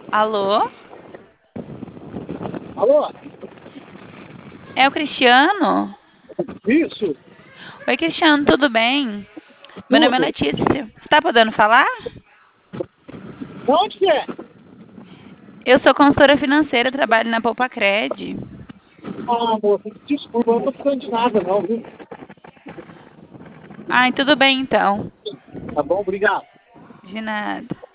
Alô? Alô? É o Cristiano? Isso? Oi, Cristiano, tudo bem? Meu nome é Tudo? Letícia. Você tá podendo falar? De onde que é? Eu sou consultora financeira, trabalho na Poupa-Cred. Ah, moça, desculpa, eu não tô precisando de nada não, viu? Ai, tudo bem então. Tá bom, obrigado. De nada.